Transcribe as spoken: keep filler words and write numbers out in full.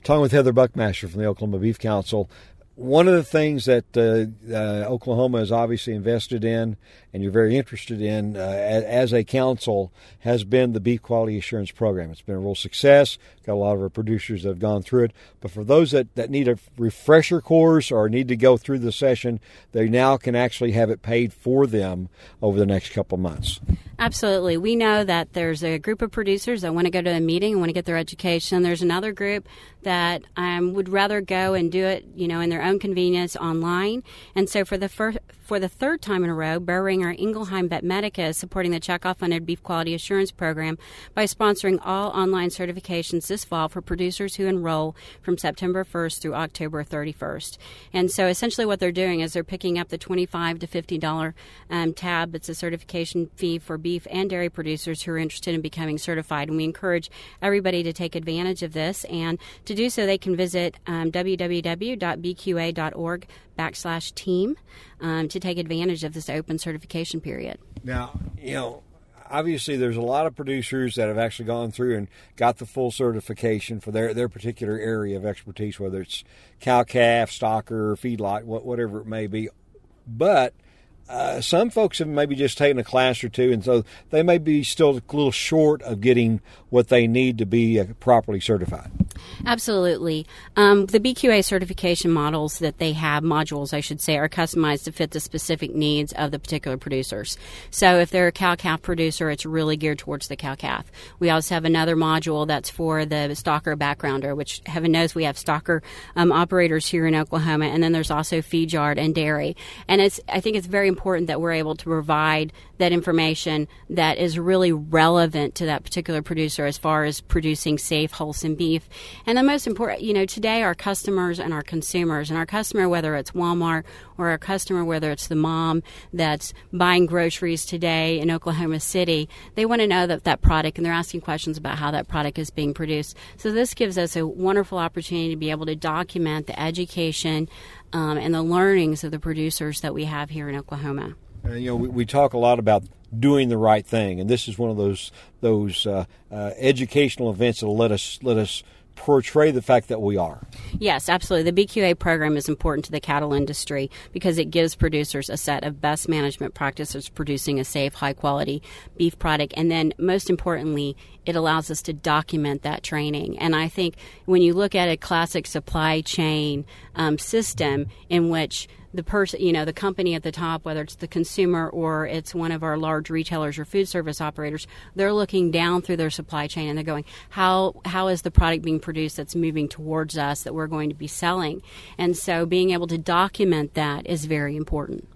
Talking with Heather Buckmaster from the Oklahoma Beef Council. One of the things that uh, uh, Oklahoma has obviously invested in and you're very interested in uh, as a council has been the Beef Quality Assurance Program. It's been a real success. Got a lot of our producers that have gone through it. But for those that, that need a refresher course or need to go through the session, they now can actually have it paid for them over the next couple of months. Absolutely. We know that there's a group of producers that want to go to a meeting and want to get their education. There's another group that um, would rather go and do it, you know, in their own convenience online. And so for the first, for the third time in a row, Boehringer Ingelheim Vetmedica is supporting the Checkoff-funded Beef Quality Assurance Program by sponsoring all online certifications this fall for producers who enroll from September first through October thirty-first. And so essentially what they're doing is they're picking up the twenty-five to fifty dollars um, tab. It's a certification fee for beef and dairy producers who are interested in becoming certified. And we encourage everybody to take advantage of this. And to do so, they can visit um, w w w dot b q a dot org backslash team um, to take advantage of this open certification period. Now, you know, obviously there's a lot of producers that have actually gone through and got the full certification for their, their particular area of expertise, whether it's cow-calf, stocker, feedlot, whatever it may be. But Uh, some folks have maybe just taken a class or two, and so they may be still a little short of getting what they need to be uh, properly certified. Absolutely. Um, the B Q A certification models that they have, modules I should say, are customized to fit the specific needs of the particular producers. So if they're a cow-calf producer, it's really geared towards the cow-calf. We also have another module that's for the stocker backgrounder, which heaven knows we have stocker um, operators here in Oklahoma, and then there's also feed yard and dairy. And it's I think it's very important that we're able to provide that information that is really relevant to that particular producer as far as producing safe, wholesome beef. And the most important, you know, today our customers and our consumers, and our customer, whether it's Walmart or our customer, whether it's the mom that's buying groceries today in Oklahoma City, they want to know that that product, and they're asking questions about how that product is being produced. So this gives us a wonderful opportunity to be able to document the education um, and the learnings of the producers that we have here in Oklahoma. Uh, you know, we, we talk a lot about doing the right thing, and this is one of those those uh, uh, educational events that will let us let us portray the fact that we are. Yes, absolutely. The B Q A program is important to the cattle industry because it gives producers a set of best management practices producing a safe, high-quality beef product. And then, most importantly, it allows us to document that training. And I think when you look at a classic supply chain um, system in which the person, you know, the company at the top, whether it's the consumer or it's one of our large retailers or food service operators, they're looking down through their supply chain and they're going, how how is the product being produced that's moving towards us that we're going to be selling? And so being able to document that is very important.